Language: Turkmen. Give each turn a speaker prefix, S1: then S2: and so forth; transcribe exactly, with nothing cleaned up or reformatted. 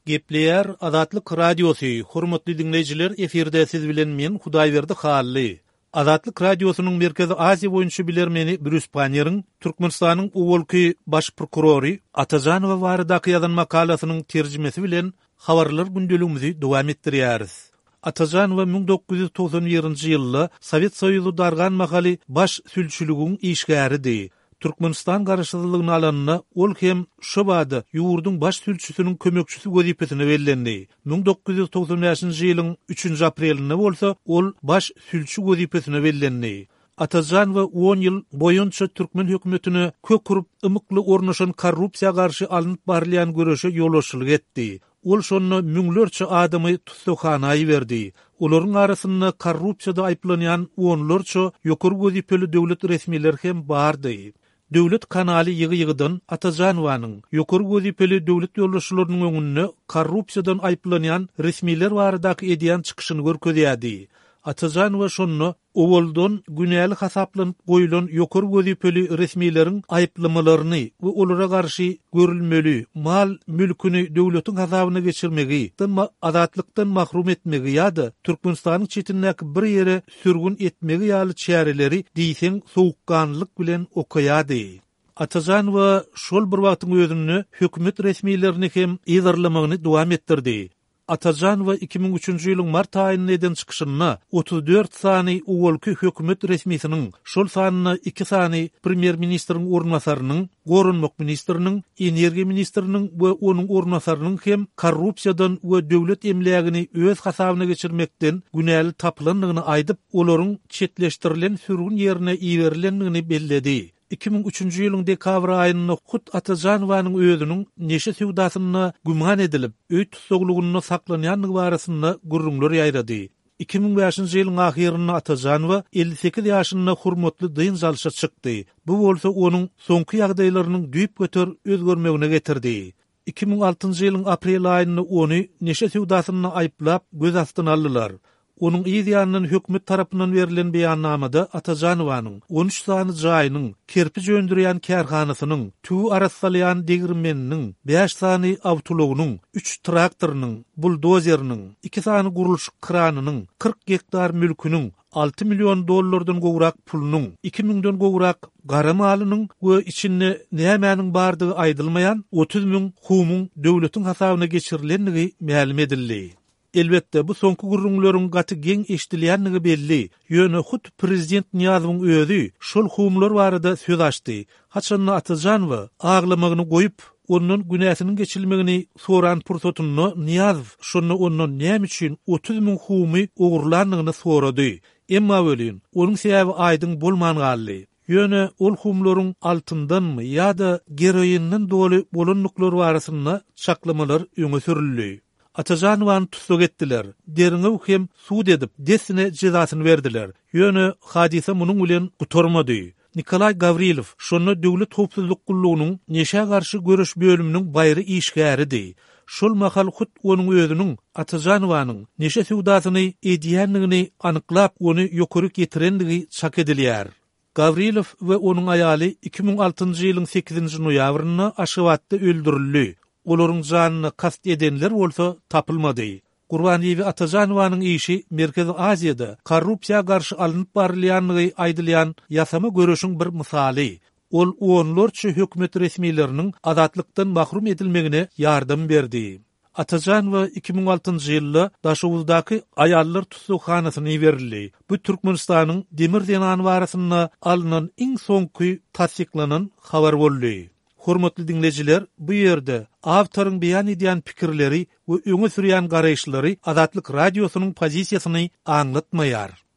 S1: Gepleyer Azatlyk Radiosu, hormatly dinleyijiler, eferde siz bilen men Hudaýberdi Hally. Azatlyk Radiosynyň Merkezi Aziýa boýunça bilermeni Brüs Panýeryň Türkmenistanyň owalky baş prokurory Atazanowa baradaky ýazan makalasynyň terjimesi bilen habarlar gündeligimizi dowam etdirýäris. Atazanowa bin dokuz ýüz togson birinji ýylda Sowet Soýuzy dargan makaly baş sülçülügiň işgäridi. Türkmenistan garaşdyrlygyny alanyna ol hem şo bada ýurduň baş sülçüsiniň kömekçisi wezipesine berilendi. bin dokuz ýüz togson beşinji ýylyň üçünji aprelinde bolsa ol baş sülçü wezipesine berilendi. Atazanowa on ýyl boýunça türkmen hökümetine kökürüp ymykly ornaşan korrupsiýa garşy alınıp barlayan göreşe ýolbaşçylyk etdi. Ol şonu müňlerçe adamy tutsakhanaýa berdi. Olaryň arasynda korrupsiýada aýplanýan onlarça ýokary wezipeli döwlet resmiler hem bardy. Döwlet kanaly ýygy-ýygydan Atazanowanyň ýokary wezipeli döwlet ýolbaşçylarynyň öňünde korrupsiýadan aýplanýan resmiler baradaky edýän çykyşyny görkezýärdi. Atazanowa şonu owaldan günäli hasaplanyp goýulan ýokary wezipeli resmileriň aýplamalaryny we olara garşy görülmeli mal mülküni döwletiň hasabyna geçirmegi, azatlykdan mahrum etmegi ýa-da Türkmenistanyň çetindäki bir ýere sürgün etmegi ýaly çäreleri diýseň sowukkanlyk bilen okaýady. Atazanowa şol bir wagtyň özüni hökümet resmilerini hem ýazarlamagyny dowam etdirdi. Atazanowa iki bin üçünji ýylyň mart aýynyň eden çykyşyna otuz dört sany owalky hökümet resmisiniň şol sanyna iki sany premier ministriň ornmasarynyň, gorunmak ministriniň, energiýa ministriniň we onuň ornmasarynyň hem korrupsiýadan we döwlet emlegini öz hasabyna geçirmekden günäli tapylanlygyny aýdyp, olaryň çetleşdirilen sürgün ýerine iýerilendigini belledi. iki bin üçünji ýylyň dekabr aýynda Hut Atazanowanyň özüniň neşe sewdasyna güman edilip, öý tutsaglygyny saklanýanlygy barasynda gurrunlar ýaýrady. iki bin beşinji ýylyň ahyrynda Atazanowa elli sekiz ýaşynda hurmatly dyn zalşa çykdy. Bu bolsa onuň soňky ýagdaýlarynyň düýp götür özgörmegine getirdi. iki bin altynji ýylyň aprel aýynda ony neşe sewdasyna aýplap göz astyna aldylar. Onun ýa-da hökümet tarapyndan berilen beýannamada Atazanowanyň on üç sany jaýynyň, kerpiç öndürýän kärhanasynyň, tüw arassalyan degirmeniniň, beş sany awtologynyň, üç traktorynyň, buldozeriniň, iki sany guruluş kranynyň, kırk hektar mülküniň, altı milyon dollardan gowrak pulunyň, iki miňden gowrak gara malynyň we içinde nämäniň bardygy aýdylmaýan otuz miň humyň döwletiň hasabyna geçirilenligi ma'lum edildi. Elbette bu soňky gurrunlaryň gaty geň eşdilýänligi belli. Ýöne hut prezident Niýazowyň özü şol humlar barada söz açdy. Haçanna Atazanowa aglamagyny goýup, onun günäsiniň geçirilmegini soran pursatyny Niýazow şonu ondan näme üçin otuz miň humy ogurlandygyny sorady. Emma welin onuň sebäbi aýdyň bolmangaly. Ýöne ol humlaryň altyndanmy ýa-da geroinden doly bolanlyklar barasynda çaklamalar öňe sürildi. Atazanowany tutsuk etdiler. Derine hem suud edip desine cezasyny berdiler. Ýöne hadisa munyň bilen gutarmady. Nikolay Gavrilow şonu döwlet howpsuzlyk gullugynyň neşe garşy görüş bölüminiň baýry işgäridi. Şol mahal hut onuň özüniň Atazanowanyň neşe sewdasyny edýänligini anyklap ony ýokary getirendigi çak edilýär. Gavrilow we onuň aýaly iki bin altynji ýylyň sekizinji noýabrynda Aşgabatda öldürildi. Olaryň janyny kast edenler bolsa tapylmady. Gurbanyň Atazanowanyň işi Merkezi Aziýada korrupsiýa garşy alınıp barylýanlygy aýdylýan ýasama göreşiň bir misaly. Ol onlarça hökümet resmileriniň azatlykdan mahrum edilmegine ýardam berdi. Atazanowa iki bin altynji ýylda Daşowuzdaky aýallar tutsakhanasyna berildi. Bu Türkmenistanyň demir zenany barasynda alynan iň soňky tasdiklanan habar boldy. Hormatly dinleyijiler, bu ýerde awtoryň beýan edýän pikirleri we öňe sürýän garaýşlary Azatlyk Radiosynyň pozisiýasyny aňlatmaýar.